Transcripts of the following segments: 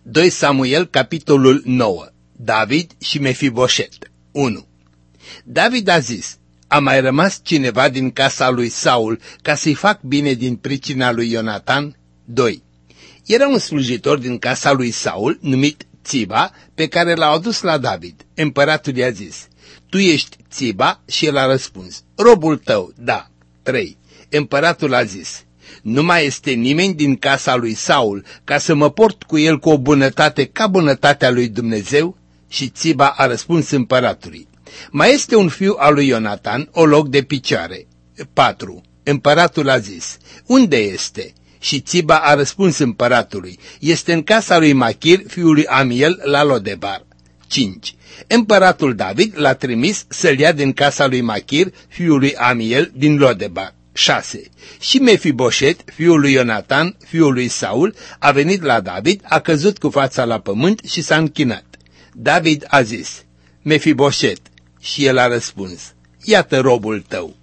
2 Samuel, capitolul 9. David și Mefiboset. 1. David a zis: a mai rămas cineva din casa lui Saul ca să-i fac bine din pricina lui Ionatan? 2. Era un slujitor din casa lui Saul numit Țiba, pe care l-au adus la David. Împăratul i-a zis: tu ești Țiba? Și el a răspuns: robul tău, da. 3. Împăratul a zis: nu mai este nimeni din casa lui Saul ca să mă port cu el cu o bunătate ca bunătatea lui Dumnezeu? Și Țiba a răspuns împăratului: mai este un fiu al lui Ionatan, o loc de picioare. 4. Împăratul a zis: unde este? Și Țiba a răspuns împăratului: este în casa lui Machir, fiul lui Amiel, la Lodebar. 5. Împăratul David l-a trimis să-l ia din casa lui Machir, fiul lui Amiel, din Lodebar. 6. Și Mefiboset, fiul lui Ionatan, fiul lui Saul, a venit la David, a căzut cu fața la pământ și s-a închinat. David a zis: Mefiboset. Și el a răspuns: iată robul tău.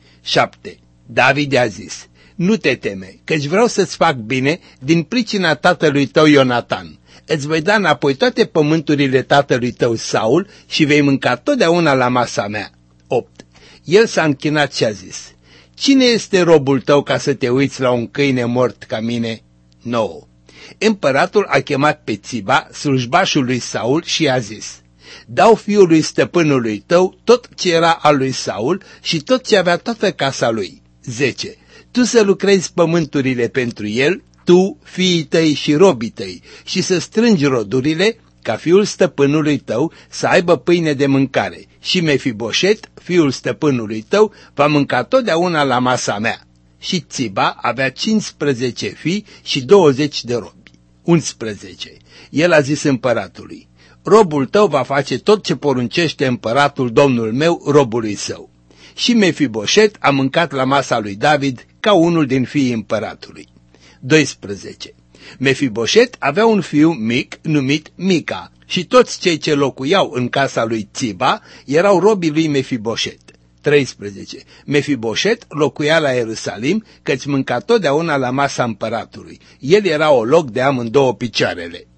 7. David a zis: nu te teme, căci vreau să-ți fac bine din pricina tatălui tău Ionatan. Îți voi da înapoi toate pământurile tatălui tău Saul și vei mânca totdeauna la masa mea. 8. El s-a închinat și a zis: cine este robul tău ca să te uiți la un câine mort ca mine? 9. Împăratul a chemat pe Țiba, slujbașul lui Saul, și i-a zis: dau fiului stăpânului tău tot ce era al lui Saul și tot ce avea toată casa lui. 10. Tu să lucrezi pământurile pentru el, tu, fiii tăi și robii tăi, și să strângi rodurile, ca fiul stăpânului tău să aibă pâine de mâncare. Și Mefiboset, fiul stăpânului tău, va mânca totdeauna la masa mea. Și Țiba avea 15 fii și 20 de robi. 11. El a zis împăratului: robul tău va face tot ce poruncește împăratul domnul meu robului său. Și Mefiboset a mâncat la masa lui David ca unul din fiii împăratului. 12. Mefiboset avea un fiu mic numit Mica și toți cei ce locuiau în casa lui Țiba erau robii lui Mefiboset. 13. Mefiboset locuia la Ierusalim, căci mânca totdeauna la masa împăratului. El era o loc de amândouă picioarele.